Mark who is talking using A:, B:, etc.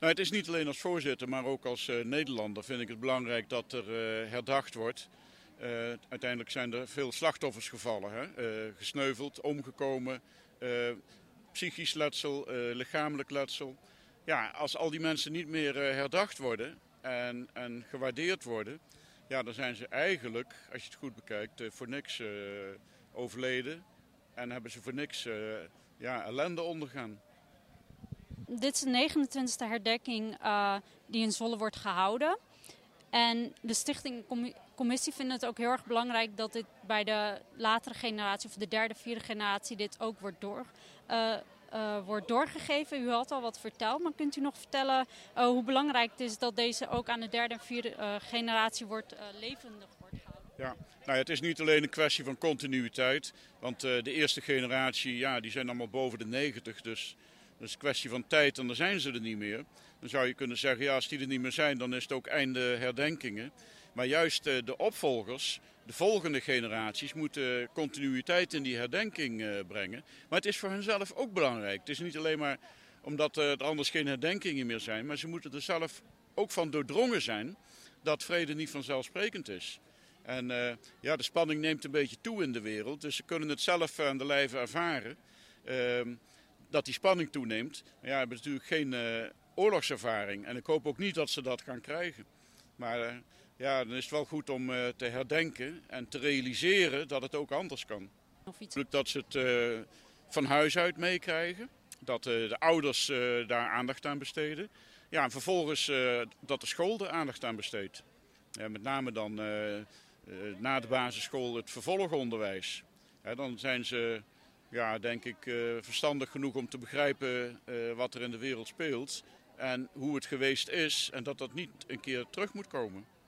A: Nou, het is niet alleen als voorzitter, maar ook als Nederlander vind ik het belangrijk dat er herdacht wordt. Uiteindelijk zijn er veel slachtoffers gevallen, hè? Gesneuveld, omgekomen, psychisch letsel, lichamelijk letsel. Ja, als al die mensen niet meer herdacht worden en gewaardeerd worden, ja, dan zijn ze eigenlijk, als je het goed bekijkt, voor niks overleden. En hebben ze voor niks ellende ondergaan.
B: Dit is de 29e herdenking die in Zwolle wordt gehouden. En de stichting commissie vindt het ook heel erg belangrijk dat dit bij de latere generatie of de derde, vierde generatie dit ook wordt doorgegeven. U had al wat verteld, maar kunt u nog vertellen hoe belangrijk het is dat deze ook aan de derde en vierde generatie levendig wordt gehouden?
A: Ja, nou, het is niet alleen een kwestie van continuïteit, want de eerste generatie, ja, die zijn allemaal boven de 90, dus dat is een kwestie van tijd en dan zijn ze er niet meer. Dan zou je kunnen zeggen, ja, als die er niet meer zijn, dan is het ook einde herdenkingen. Maar juist de opvolgers, de volgende generaties, moeten continuïteit in die herdenking brengen. Maar het is voor henzelf ook belangrijk. Het is niet alleen maar omdat er anders geen herdenkingen meer zijn, maar ze moeten er zelf ook van doordrongen zijn dat vrede niet vanzelfsprekend is. En de spanning neemt een beetje toe in de wereld, dus ze kunnen het zelf aan de lijve ervaren. Dat die spanning toeneemt. Maar ja, we hebben natuurlijk geen oorlogservaring. En ik hoop ook niet dat ze dat gaan krijgen. Maar dan is het wel goed om te herdenken en te realiseren dat het ook anders kan. Dat ze het van huis uit meekrijgen. Dat de ouders daar aandacht aan besteden. Ja, en vervolgens dat de school er aandacht aan besteedt. Met name dan na de basisschool het vervolgonderwijs. Dan zijn ze, ja, denk ik, verstandig genoeg om te begrijpen wat er in de wereld speelt. En hoe het geweest is en dat dat niet een keer terug moet komen.